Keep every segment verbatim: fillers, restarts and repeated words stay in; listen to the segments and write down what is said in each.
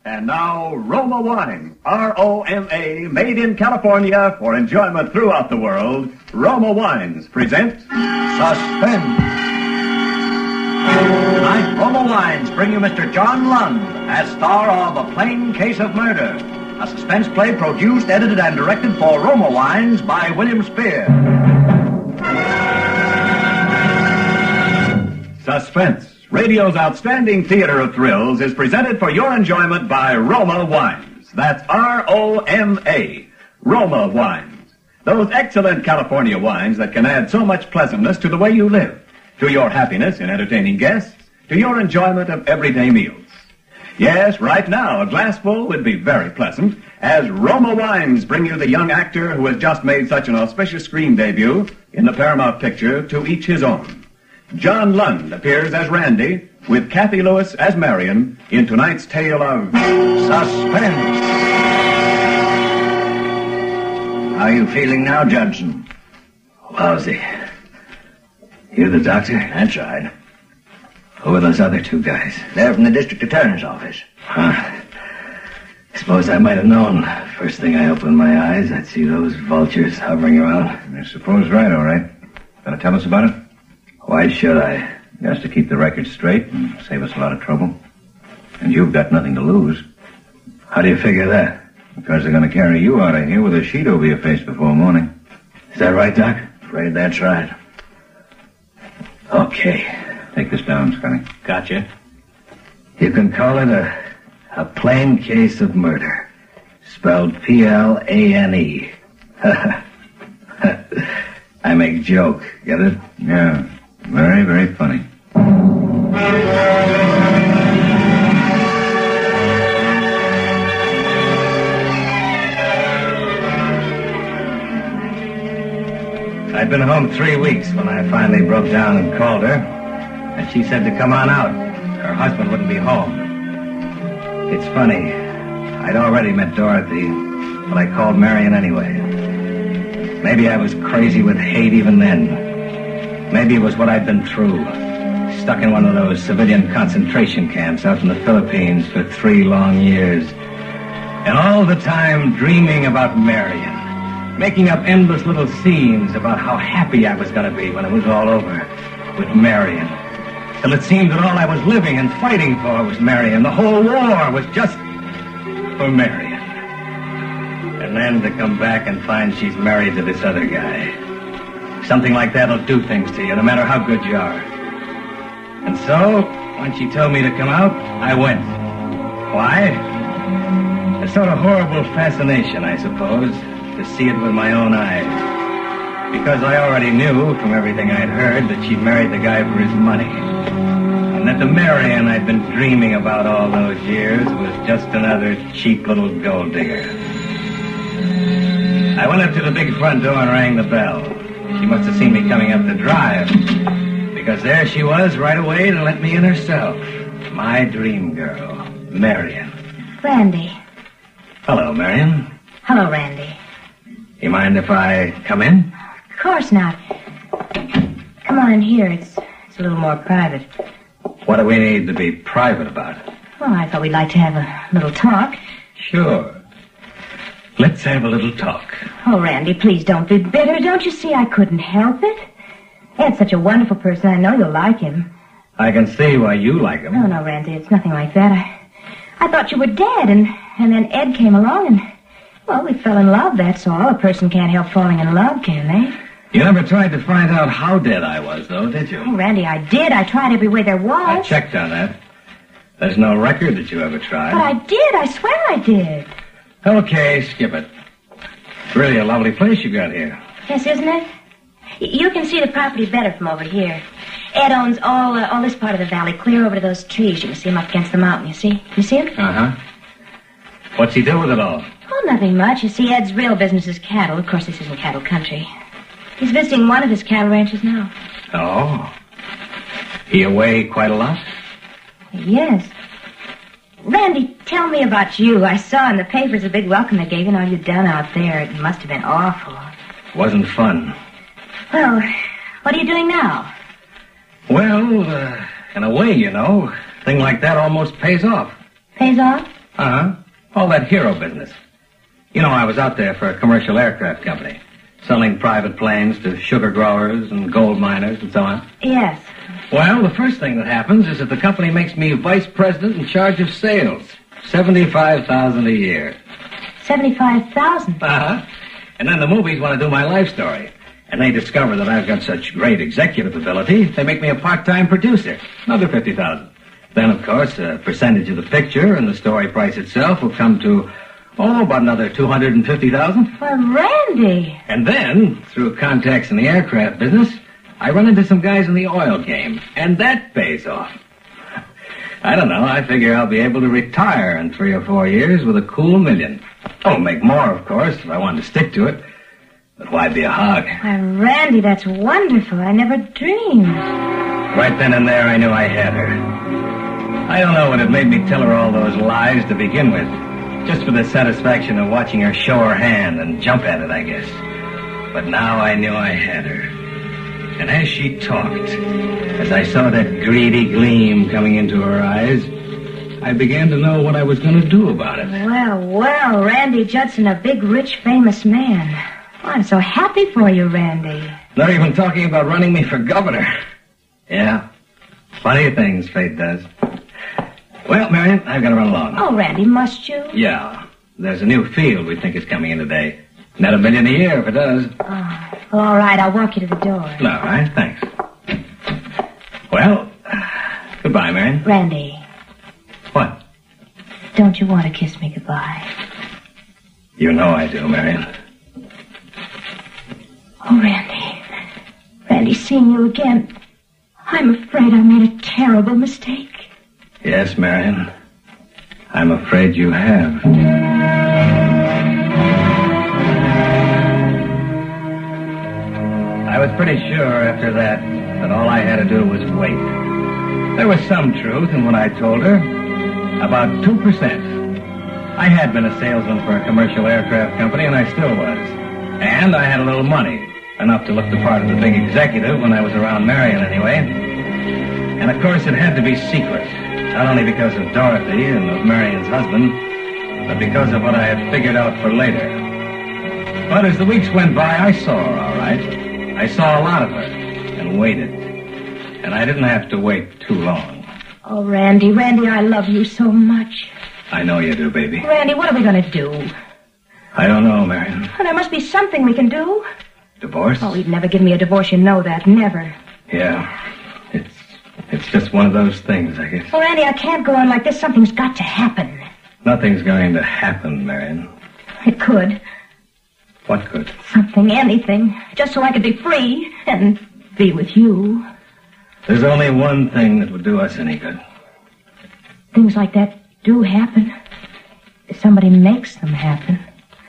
And now, Roma Wine, R O M A, made in California for enjoyment throughout the world. Roma Wines present Suspense. Tonight, Roma Wines bring you Mister John Lund as star of A Plain Case of Murder, a suspense play produced, edited, and directed for Roma Wines by William Spear. Suspense, radio's outstanding theater of thrills, is presented for your enjoyment by Roma Wines. That's R O M A, Roma Wines. Those excellent California wines that can add so much pleasantness to the way you live, to your happiness in entertaining guests, to your enjoyment of everyday meals. Yes, right now, a glassful would be very pleasant, as Roma Wines bring you the young actor who has just made such an auspicious screen debut in the Paramount picture To Each His Own. John Lund appears as Randy, with Kathy Lewis as Marion, in tonight's tale of Suspense. How are you feeling now, Judson? Lousy. You the doctor? That's right. Who are those other two guys? They're from the district attorney's office. Huh. Suppose I might have known. First thing I opened my eyes, I'd see those vultures hovering around. I suppose right, all right. Gonna tell us about it? Why should I? Just to keep the record straight and save us a lot of trouble. And you've got nothing to lose. How do you figure that? Because they're gonna carry you out of here with a sheet over your face before morning. Is that right, Doc? Afraid that's right. Okay. Take this down, Scotty. Gotcha. You can call it a, a plain case of murder. Spelled P L A N E. I make joke, get it? Yeah. Very, very funny. I'd been home three weeks when I finally broke down and called her, and she said to come on out. Her husband wouldn't be home. It's funny. I'd already met Dorothy, but I called Marion anyway. Maybe I was crazy with hate even then. Maybe it was what I'd been through. Stuck in one of those civilian concentration camps out in the Philippines for three long years. And all the time dreaming about Marion. Making up endless little scenes about how happy I was going to be when it was all over with Marion. Till it seemed that all I was living and fighting for was Marion. The whole war was just for Marion. And then to come back and find she's married to this other guy. Something like that'll do things to you, no matter how good you are. And so, when she told me to come out, I went. Why? A sort of horrible fascination, I suppose, to see it with my own eyes. Because I already knew, from everything I'd heard, that she'd married the guy for his money. And that the Marion I'd been dreaming about all those years was just another cheap little gold digger. I went up to the big front door and rang the bell. She must have seen me coming up the drive, because there she was right away to let me in herself. My dream girl, Marion. Randy. Hello, Marion. Hello, Randy. You mind if I come in? Of course not. Come on in here. It's, it's a little more private. What do we need to be private about? Well, I thought we'd like to have a little talk. Sure. Let's have a little talk. Oh, Randy, please don't be bitter. Don't you see I couldn't help it? Ed's such a wonderful person. I know you'll like him. I can see why you like him. No, no, Randy, it's nothing like that. I, I thought you were dead, and, and then Ed came along, and, well, we fell in love, that's all. A person can't help falling in love, can they? You never tried to find out how dead I was, though, did you? Oh, Randy, I did. I tried every way there was. I checked on that. There's no record that you ever tried. But I did. I swear I did. Okay, skip it. It's really a lovely place you got here. Yes, isn't it? Y- you can see the property better from over here. Ed owns all uh, all this part of the valley, clear over to those trees. You can see him up against the mountain, you see? You see him? Uh-huh. What's he do with it all? Oh, nothing much. You see, Ed's real business is cattle. Of course, this isn't cattle country. He's visiting one of his cattle ranches now. Oh. He away quite a lot? Yes. Randy, tell me about you. I saw in the papers a big welcome they gave you and all you'd done out there. It must have been awful. Wasn't fun. Well, what are you doing now? Well, uh, in a way, you know, a thing like that almost pays off. Pays off? Uh-huh. All that hero business. You know, I was out there for a commercial aircraft company, selling private planes to sugar growers and gold miners and so on. Yes. Well, the first thing that happens is that the company makes me vice president in charge of sales. seventy-five thousand dollars a year. seventy-five thousand dollars? Uh-huh. And then the movies want to do my life story. And they discover that I've got such great executive ability, they make me a part-time producer. Another fifty thousand dollars. Then, of course, a percentage of the picture and the story price itself will come to, oh, about another two hundred fifty thousand dollars. Well, Randy. And then, through contacts in the aircraft business, I run into some guys in the oil game, and that pays off. I don't know. I figure I'll be able to retire in three or four years with a cool million. Oh, make more, of course, if I wanted to stick to it. But why be a hog? Why, Randy, that's wonderful. I never dreamed. Right then and there, I knew I had her. I don't know what had made me tell her all those lies to begin with. Just for the satisfaction of watching her show her hand and jump at it, I guess. But now I knew I had her. And as she talked, as I saw that greedy gleam coming into her eyes, I began to know what I was going to do about it. Well, well, Randy Judson, a big, rich, famous man. Oh, I'm so happy for you, Randy. Not even talking about running me for governor. Yeah, funny things fate does. Well, Marion, I've got to run along. Oh, Randy, must you? Yeah, there's a new field we think is coming in today. Not a million a year if it does. Oh, well, all right, I'll walk you to the door. All right, thanks. Well, goodbye, Marion. Randy. What? Don't you want to kiss me goodbye? You know I do, Marion. Oh, Randy. Randy, seeing you again, I'm afraid I made a terrible mistake. Yes, Marion. I'm afraid you have. I was pretty sure after that that all I had to do was wait. There was some truth in what I told her. About two percent. I had been a salesman for a commercial aircraft company, and I still was. And I had a little money, enough to look the part of the big executive when I was around Marion anyway. And of course it had to be secret, not only because of Dorothy and of Marion's husband, but because of what I had figured out for later. But as the weeks went by, I saw her all right. I saw a lot of her and waited. And I didn't have to wait too long. Oh, Randy, Randy, I love you so much. I know you do, baby. Randy, what are we going to do? I don't know, Marion. Oh, there must be something we can do. Divorce? Oh, he'd never give me a divorce, you know that. Never. Yeah. It's it's just one of those things, I guess. Oh, Randy, I can't go on like this. Something's got to happen. Nothing's going to happen, Marion. It could. What could? Something, anything. Just so I could be free and be with you. There's only one thing that would do us any good. Things like that do happen. If somebody makes them happen.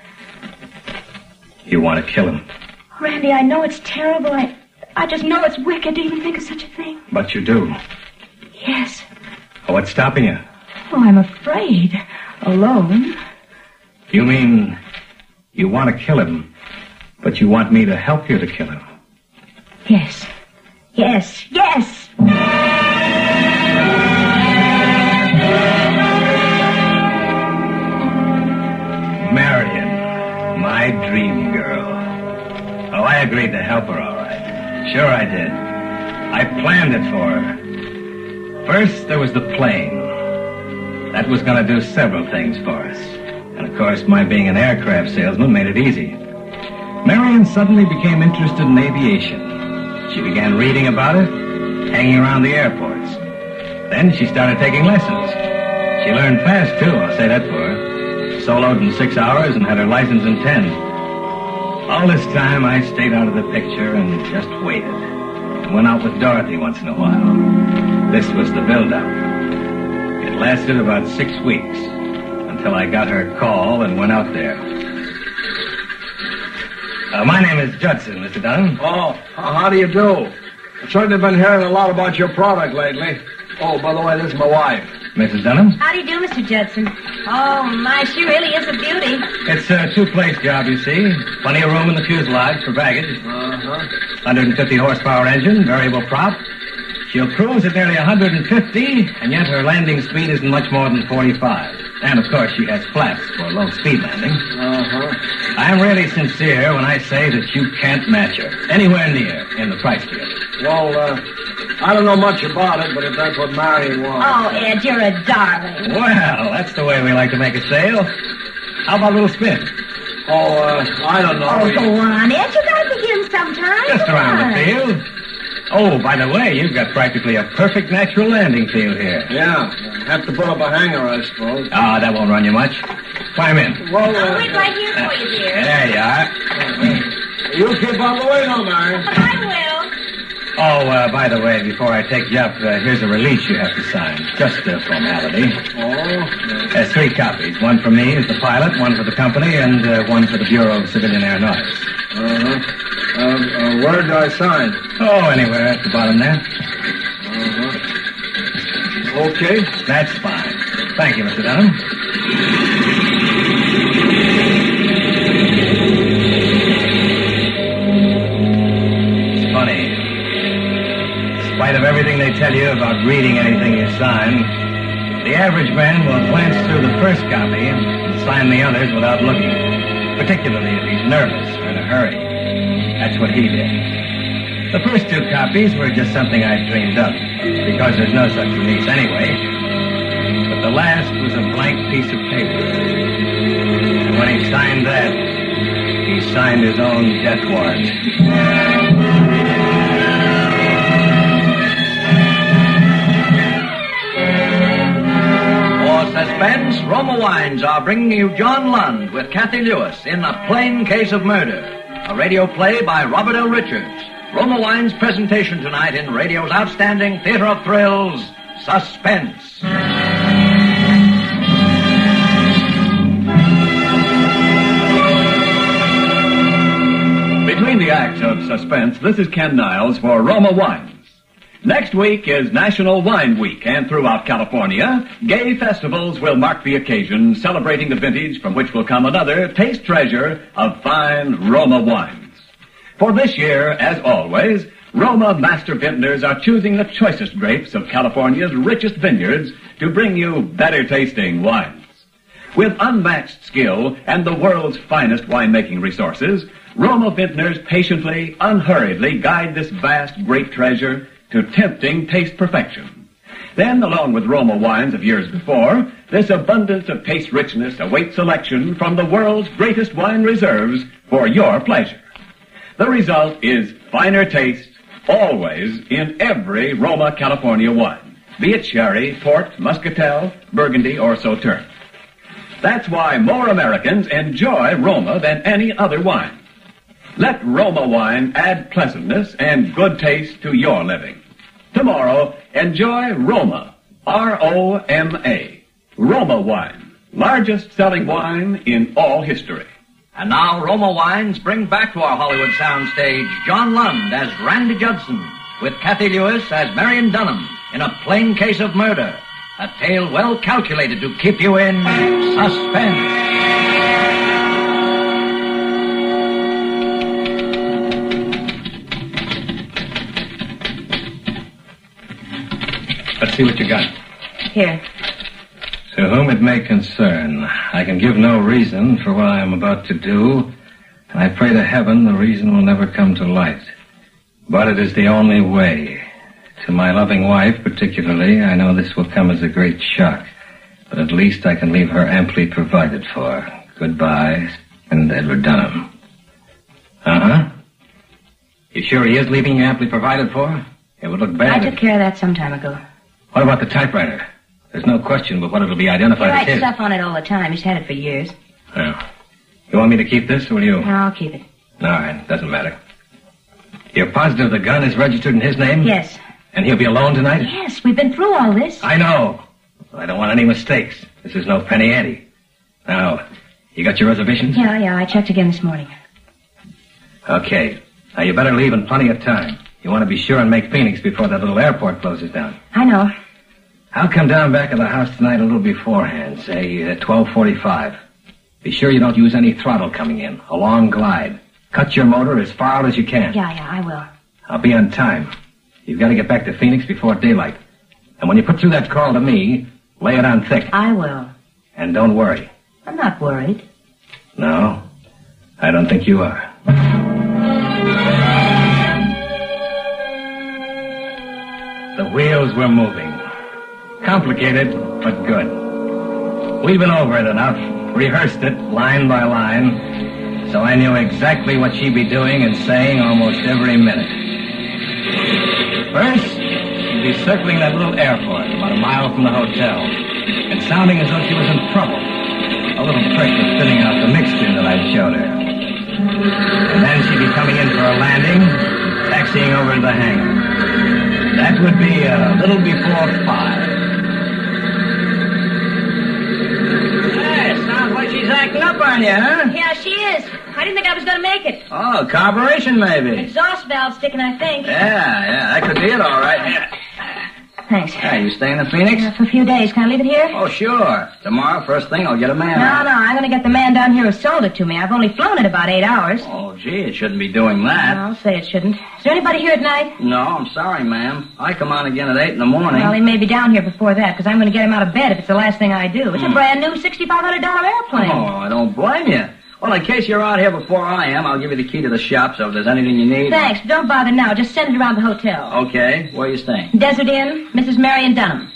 You want to kill him. Randy, I know it's terrible. I, I just know it's wicked to even think of such a thing. But you do. Yes. Oh, what's stopping you? Oh, I'm afraid. Alone. You mean you want to kill him, but you want me to help you to kill him? Yes. Yes. Yes! Marion, my dream girl. Oh, I agreed to help her, all right. Sure I did. I planned it for her. First, there was the plane. That was going to do several things for us. And, of course, my being an aircraft salesman made it easy. Marion suddenly became interested in aviation. She began reading about it, hanging around the airports. Then she started taking lessons. She learned fast, too, I'll say that for her. Soloed in six hours and had her license in ten. All this time, I stayed out of the picture and just waited. And went out with Dorothy once in a while. This was the build-up. It lasted about six weeks until I got her call and went out there. Uh, my name is Judson, Mister Dunham. Oh, how do you do? I've certainly been hearing a lot about your product lately. Oh, by the way, this is my wife. Missus Dunham? How do you do, Mister Judson? Oh, my, she really is a beauty. It's a two-place job, you see. Plenty of room in the fuselage for baggage. Uh-huh. one hundred fifty horsepower engine, variable prop. She'll cruise at nearly one hundred fifty, and yet her landing speed isn't much more than forty-five. And, of course, she has flaps for low-speed landing. Uh-huh. I'm really sincere when I say that you can't match her. Anywhere near in the price tier. Well, uh, I don't know much about it, but if that's what Marion wants. Oh, Ed, you're a darling. Well, that's the way we like to make a sale. How about a little spin? Oh, uh, I don't know. Oh, go on, Ed. You gotta begin sometime. Just Come around on. the field. Oh, by the way, you've got practically a perfect natural landing field here. Yeah, have to put up a hangar, I suppose. Ah, that won't run you much. Climb in. Well, I'll uh, wait right here for you, dear. There you are. you keep on the way now, Marion. I will. Oh, uh, by the way, before I take you up, uh, here's a release you have to sign. Just a formality. Oh, There's three copies. One for me as the pilot, one for the company, and uh, one for the Bureau of Civilian Aeronautics. uh-huh. Uh, uh, where do I sign? Oh, anywhere at the bottom there. Uh-huh. Okay. That's fine. Thank you, Mister Dunham. It's funny. In spite of everything they tell you about reading anything you sign, the average man will glance through the first copy and sign the others without looking, particularly if he's nervous or in a hurry. That's what he did. The first two copies were just something I dreamed up, because there's no such release anyway. But the last was a blank piece of paper. And when he signed that, he signed his own death warrant. For Suspense, Roma Wines are bringing you John Lund with Kathy Lewis in A Plain Case of Murder, a radio play by Robert L. Richards. Roma Wine's presentation tonight in radio's outstanding theater of thrills, Suspense. Between the acts of Suspense, this is Ken Niles for Roma Wines. Next week is National Wine Week, and throughout California, gay festivals will mark the occasion, celebrating the vintage from which will come another taste treasure of fine Roma wines. For this year, as always, Roma master vintners are choosing the choicest grapes of California's richest vineyards to bring you better tasting wines. With unmatched skill and the world's finest winemaking resources, Roma vintners patiently, unhurriedly guide this vast grape treasure to tempting taste perfection. Then, along with Roma wines of years before, this abundance of taste richness awaits selection from the world's greatest wine reserves for your pleasure. The result is finer taste, always in every Roma California wine, be it sherry, port, muscatel, burgundy, or sauterne. That's why more Americans enjoy Roma than any other wine. Let Roma wine add pleasantness and good taste to your living. Tomorrow, enjoy Roma, R O M A, Roma wine, largest selling wine in all history. And now Roma Wines bring back to our Hollywood soundstage John Lund as Randy Judson, with Kathy Lewis as Marion Dunham in A Plain Case of Murder, a tale well calculated to keep you in suspense. Let's see what you got. Here. To whom it may concern, I can give no reason for what I am about to do, and I pray to heaven the reason will never come to light. But it is the only way. To my loving wife, particularly, I know this will come as a great shock, but at least I can leave her amply provided for. Goodbye, and Edward Dunham. Uh-huh. You sure he is leaving you amply provided for? It would look bad. I took care of that some time ago. What about the typewriter? There's no question but what it'll be He identified as writes his. stuff on it all the time. He's had it for years. Oh. You want me to keep this, or will you? No, I'll keep it. All right, doesn't matter. You're positive the gun is registered in his name? Yes. And he'll be alone tonight? Yes, we've been through all this. I know. I don't want any mistakes. This is no penny ante. Now, you got your reservations? Yeah, yeah, I checked again this morning. Okay. Now, you better leave in plenty of time. You want to be sure and make Phoenix before that little airport closes down. I know. I'll come down back of the house tonight a little beforehand, say at twelve forty-five. Be sure you don't use any throttle coming in. A long glide. Cut your motor as far out as you can. Yeah, yeah, I will. I'll be on time. You've got to get back to Phoenix before daylight. And when you put through that call to me, lay it on thick. I will. And don't worry. I'm not worried. No, I don't think you are. The wheels were moving. Complicated, but good. We've been over it enough, rehearsed it line by line, so I knew exactly what she'd be doing and saying almost every minute. First, she'd be circling that little airport about a mile from the hotel and sounding as though she was in trouble. A little trick of thinning out the mixture that I'd showed her. And then she'd be coming in for a landing, taxiing over to the hangar. That would be a little before five. Hey, sounds like she's acting up on you, huh? Yeah, she is. I didn't think I was going to make it. Oh, carburation maybe. Exhaust valve sticking, I think. Yeah, yeah, that could be it, all right. Yeah. Thanks. Hey, you staying in Phoenix? Uh, for a few days. Can I leave it here? Oh, sure. Tomorrow, first thing, I'll get a man. No, no, I'm going to get the man down here who sold it to me. I've only flown it about eight hours. Oh, gee, it shouldn't be doing that. I'll say it shouldn't. Is there anybody here at night? No, I'm sorry, ma'am. I come on again at eight in the morning. Well, he may be down here before that, because I'm going to get him out of bed if it's the last thing I do. It's Hmm. a brand new sixty-five hundred dollars airplane. Oh, I don't blame you. Well, in case you're out here before I am, I'll give you the key to the shop, so if there's anything you need... Thanks, but don't bother now. Just send it around the hotel. Okay. Where are you staying? Desert Inn, Missus Marion Dunham.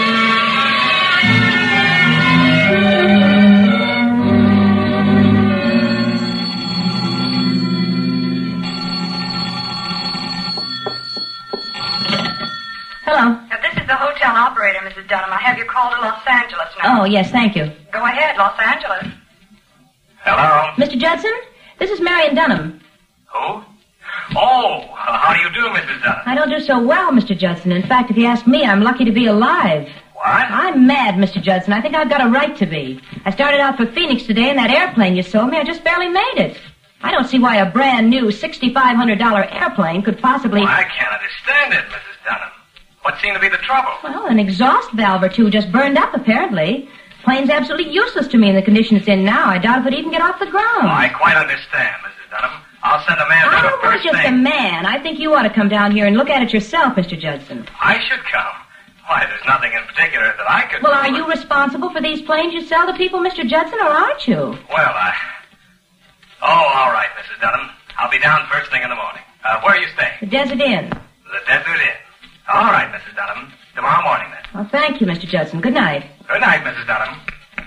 Hello. Now, this is the hotel operator, Missus Dunham. I have your call to Los Angeles now. Oh, yes, thank you. Go ahead, Los Angeles. Hello? Mister Judson, this is Marion Dunham. Who? Oh, how do you do, Missus Dunham? I don't do so well, Mister Judson. In fact, if you ask me, I'm lucky to be alive. What? I'm mad, Mister Judson. I think I've got a right to be. I started out for Phoenix today in that airplane you sold me. I just barely made it. I don't see why a brand new sixty-five hundred dollars airplane could possibly... Well, I can't understand it, Missus Dunham. What seemed to be the trouble? Well, an exhaust valve or two just burned up, apparently. Plane's absolutely useless to me in the condition it's in now. I doubt if it'd even get off the ground. Oh, I quite understand, Missus Dunham. I'll send a man I down don't want first just a thing. man. I think you ought to come down here and look at it yourself, Mister Judson. I should come. Why, there's nothing in particular that I could Well, do. are you responsible for these planes you sell to people, Mister Judson, or aren't you? Well, I... Oh, all right, Missus Dunham. I'll be down first thing in the morning. Uh, where are you staying? The Desert Inn. The Desert Inn. All right, Missus Dunham. Tomorrow morning, then. Well, thank you, Mister Judson. Good night. Good night, Missus Dunham.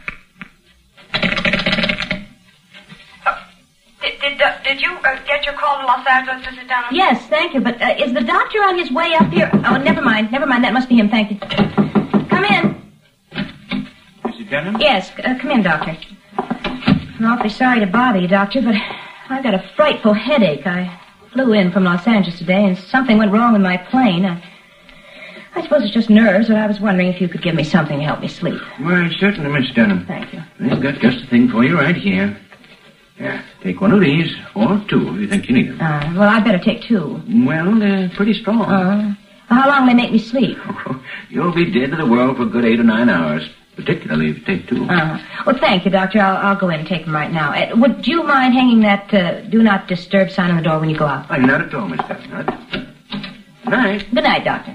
Did did, uh, did you uh, get your call to Los Angeles, Missus Dunham? Yes, thank you, but uh, is the doctor on his way up here? Oh, never mind. Never mind. That must be him. Thank you. Come in. Missus Dunham? Yes, uh, come in, doctor. I'm awfully sorry to bother you, doctor, but I've got a frightful headache. I flew in from Los Angeles today, and something went wrong with my plane. I, I suppose it's just nerves, but I was wondering if you could give me something to help me sleep. Well, certainly, Miss Dunham. Thank you. I've got just the thing for you right here. Yeah, take one of these, or two if you think you need them. Uh, well, I'd better take two. Well, they're pretty strong. Uh, how long will they make me sleep? You'll be dead to the world for a good eight or nine hours, particularly if you take two. Uh, well, thank you, doctor. I'll, I'll go in and take them right now. Uh, would you mind hanging that uh, do not disturb sign on the door when you go out? Oh, not at all, Miss Dunham. Good night. Good night, doctor.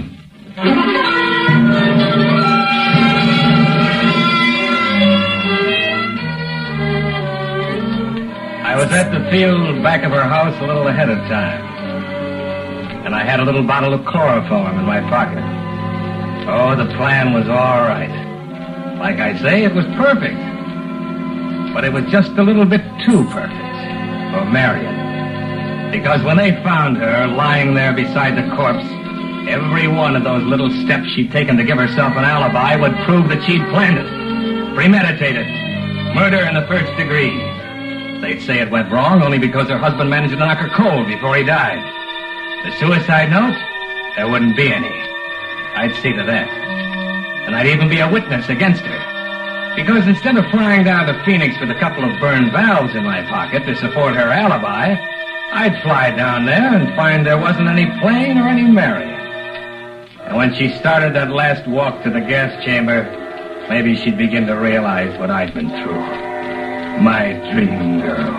I was at the field back of her house a little ahead of time. And I had a little bottle of chloroform in my pocket. Oh, the plan was all right. Like I say, it was perfect. But it was just a little bit too perfect for Marion. Because when they found her lying there beside the corpse, every one of those little steps she'd taken to give herself an alibi would prove that she'd planned it. Premeditated. Murder in the first degree. They'd say it went wrong only because her husband managed to knock her cold before he died. The suicide note? There wouldn't be any. I'd see to that. And I'd even be a witness against her. Because instead of flying down to Phoenix with a couple of burned valves in my pocket to support her alibi, I'd fly down there and find there wasn't any plane or any Marion. And when she started that last walk to the gas chamber, maybe she'd begin to realize what I'd been through. My dream girl.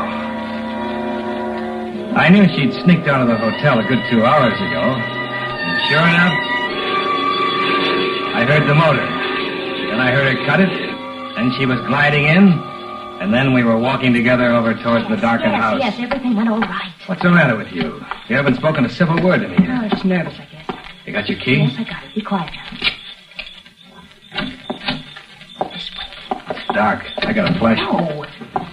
I knew she'd sneaked out of the hotel a good two hours ago. And sure enough, I heard the motor. Then I heard her cut it, Then she was gliding in, and then we were walking together over towards the darkened yes, house. Yes, everything went all right. What's the matter with you? You haven't spoken a civil word to me yet. Oh, I was just nervous, I guess. You got your key? Yes, I got it. Be quiet now. This way. It's dark. I got a flash. No.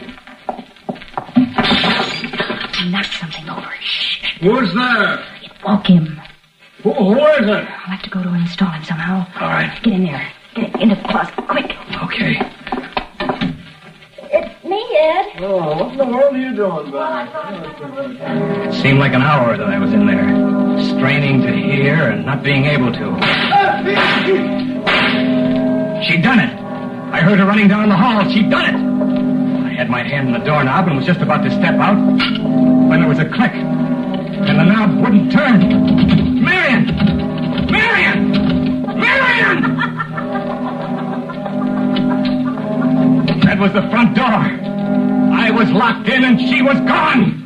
Knock something over. Shh. Who's there? It woke him. Who, who is it? I'll have to go to him and install him somehow. All right. Get in there. Get into the closet, quick. Okay. It's me, Ed. Oh, what in the world are you doing, man? It seemed like an hour that I was in there, straining to hear and not being able to. She'd done it. I heard her running down the hall. She'd done it. I had my hand on the doorknob and was just about to step out when there was a click, and the knob wouldn't turn. Marion! Marion! Marion! That was the front door. I was locked in and she was gone.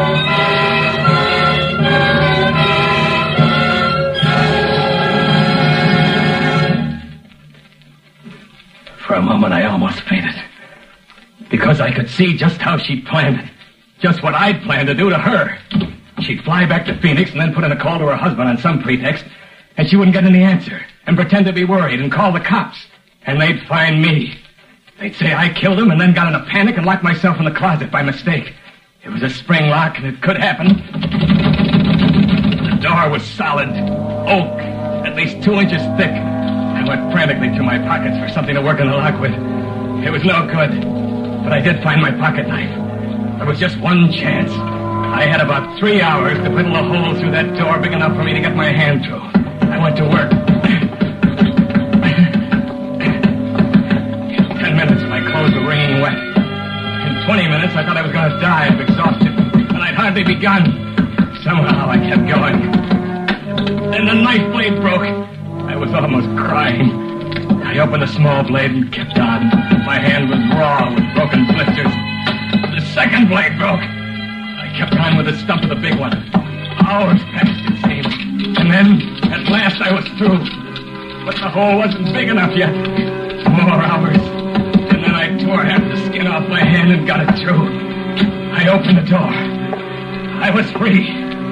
For a moment, I almost fainted. Because I could see just how she'd planned it. Just what I'd planned to do to her. She'd fly back to Phoenix and then put in a call to her husband on some pretext, and she wouldn't get any answer, and pretend to be worried and call the cops. And they'd find me. They'd say I killed him and then got in a panic and locked myself in the closet by mistake. It was a spring lock, and it could happen. The door was solid. Oak, at least two inches thick. I went frantically to my pockets for something to work on the lock with. It was no good. But I did find my pocket knife. There was just one chance. I had about three hours to whittle a hole through that door big enough for me to get my hand through. I went to work. In ten minutes, my clothes were wringing wet. In twenty minutes, I thought I was going to die of exhaustion. And I'd hardly begun. Somehow, I kept going. Then the knife blade broke. I was almost crying. I opened the small blade and kept on. My hand was raw with broken blisters. The second blade broke. I kept on with the stump of the big one. Hours passed, it seemed. And then, at last, I was through. But the hole wasn't big enough yet. More hours. And then I tore half the skin off my hand and got it through. I opened the door. I was free.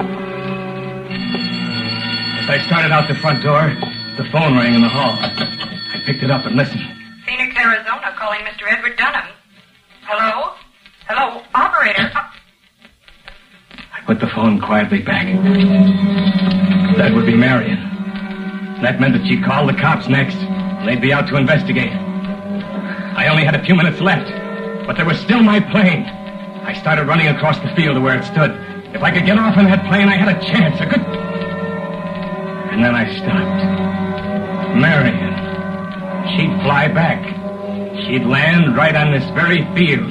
As I started out the front door, the phone rang in the hall. I picked it up and listened. Phoenix, Arizona, calling Mister Edward Dunham. Hello? Hello? Operator? Uh- I put the phone quietly back. That would be Marion. That meant that she'd call the cops next. And they'd be out to investigate. I only had a few minutes left, but there was still my plane. I started running across the field to where it stood. If I could get off in that plane, I had a chance, a good... And then I stopped. Marion. She'd fly back. She'd land right on this very field.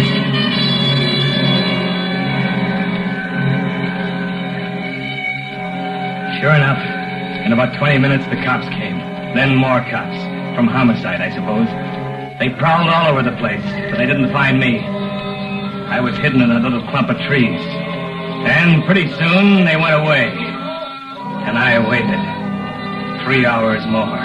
Sure enough, in about twenty minutes, the cops came. Then more cops. From homicide, I suppose. They prowled all over the place, but they didn't find me. I was hidden in a little clump of trees. And pretty soon, they went away. And I waited. Three hours more.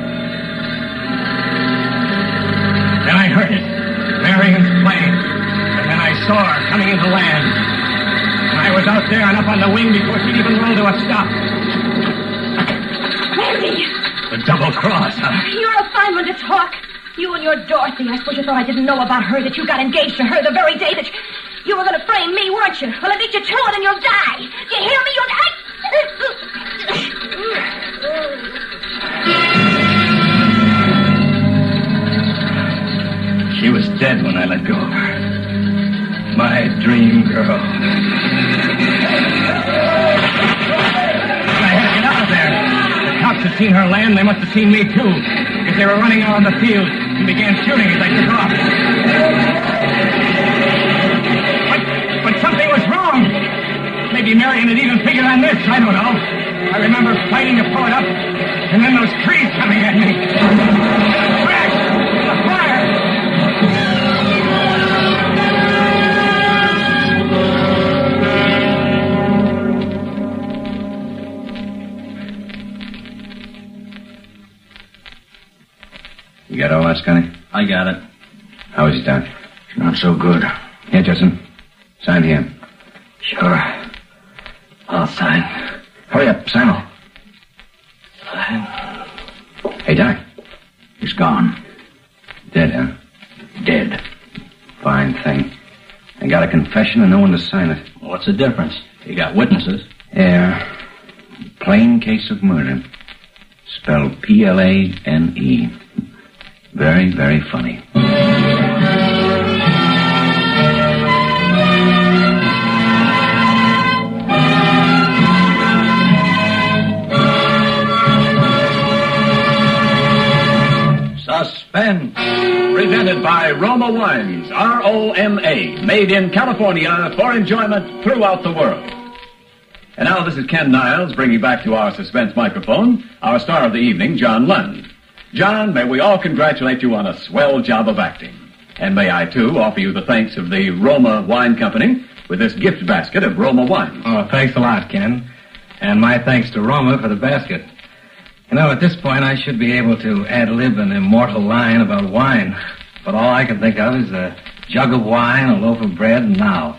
Then I heard it. Marion's plane. And then I saw her coming into land. And I was out there and up on the wing before she'd even roll to a stop. Mary! The double cross, huh? You're a fine one to talk. You and your Dorothy. I suppose you thought I didn't know about her, that you got engaged to her the very day that you, you were going to frame me, weren't you? Well, I beat you to it and you'll die. You hear me? You'll die. She was dead when I let go of her. My dream girl. I had to get out of there. The cops had seen her land. They must have seen me, too. Because they were running out on the field and began shooting as I took off. But, but something was wrong. Maybe Marion had even figured on this. I don't know. I remember fighting to pull it up, and then those trees coming at me. And a crash! A fire! You got all that, Scotty? I got it. How is it, Doc? It's not so good. Here, Justin. Sign here. Sure. I'll sign. Hurry up. Sign it. Sign. Hey, Doc. He's gone. Dead, huh? Dead. Fine thing. I got a confession and no one to sign it. What's the difference? You got witnesses. Yeah. Plain case of murder. Spelled P L A N E. Very, very funny. Suspense. Presented by Roma Wines, R O M A, made in California for enjoyment throughout the world. And now this is Ken Niles bringing back to our suspense microphone our star of the evening, John Lund. John, may we all congratulate you on a swell job of acting. And may I, too, offer you the thanks of the Roma Wine Company with this gift basket of Roma wines. Oh, thanks a lot, Ken. And my thanks to Roma for the basket. You know, at this point, I should be able to ad-lib an immortal line about wine. But all I can think of is a jug of wine, a loaf of bread, and now.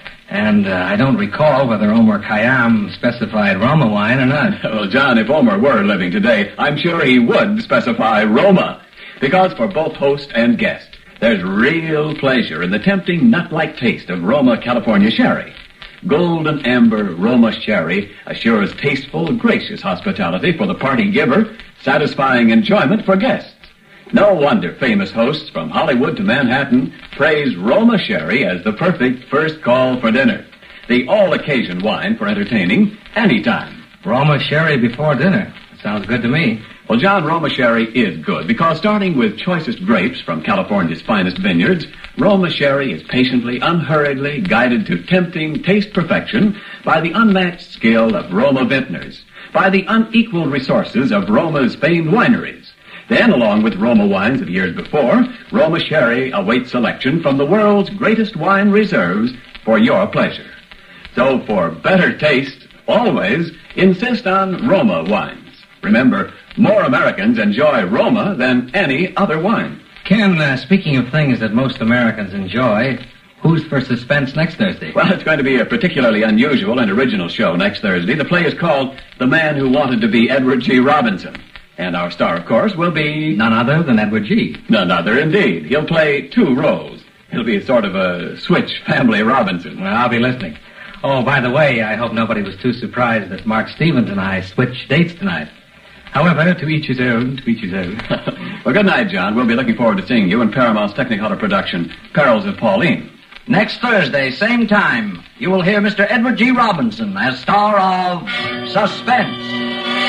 And uh, I don't recall whether Omar Khayyam specified Roma wine or not. Well, John, if Omar were living today, I'm sure he would specify Roma. Because for both host and guest, there's real pleasure in the tempting nut-like taste of Roma California sherry. Golden amber Roma sherry assures tasteful, gracious hospitality for the party giver, satisfying enjoyment for guests. No wonder famous hosts from Hollywood to Manhattan praise Roma sherry as the perfect first call for dinner. The all-occasion wine for entertaining anytime. Roma sherry before dinner. Sounds good to me. Well, John, Roma sherry is good because starting with choicest grapes from California's finest vineyards, Roma sherry is patiently, unhurriedly guided to tempting taste perfection by the unmatched skill of Roma vintners, by the unequaled resources of Roma's famed wineries. Then, along with Roma wines of years before, Roma sherry awaits selection from the world's greatest wine reserves for your pleasure. So, for better taste, always insist on Roma wines. Remember, more Americans enjoy Roma than any other wine. Ken, uh, speaking of things that most Americans enjoy, who's for suspense next Thursday? Well, it's going to be a particularly unusual and original show next Thursday. The play is called The Man Who Wanted to Be Edward G. Robinson. And our star, of course, will be... None other than Edward G. None other, indeed. He'll play two roles. He'll be sort of a switch family Robinson. Well, I'll be listening. Oh, by the way, I hope nobody was too surprised that Mark Stevens and I switched dates tonight. However, to each his own, to each his own. Well, good night, John. We'll be looking forward to seeing you in Paramount's Technicolor production, Perils of Pauline. Next Thursday, same time, you will hear Mister Edward G. Robinson as star of Suspense.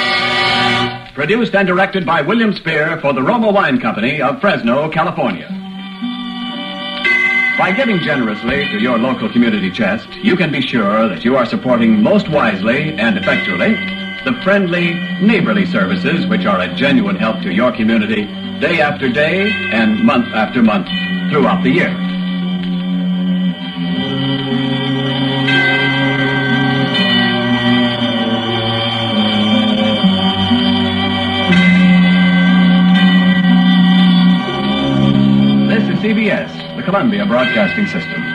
Produced and directed by William Spear for the Roma Wine Company of Fresno, California. By giving generously to your local community chest, you can be sure that you are supporting most wisely and effectually the friendly, neighborly services which are a genuine help to your community day after day and month after month throughout the year. This is C B S, the Columbia Broadcasting System.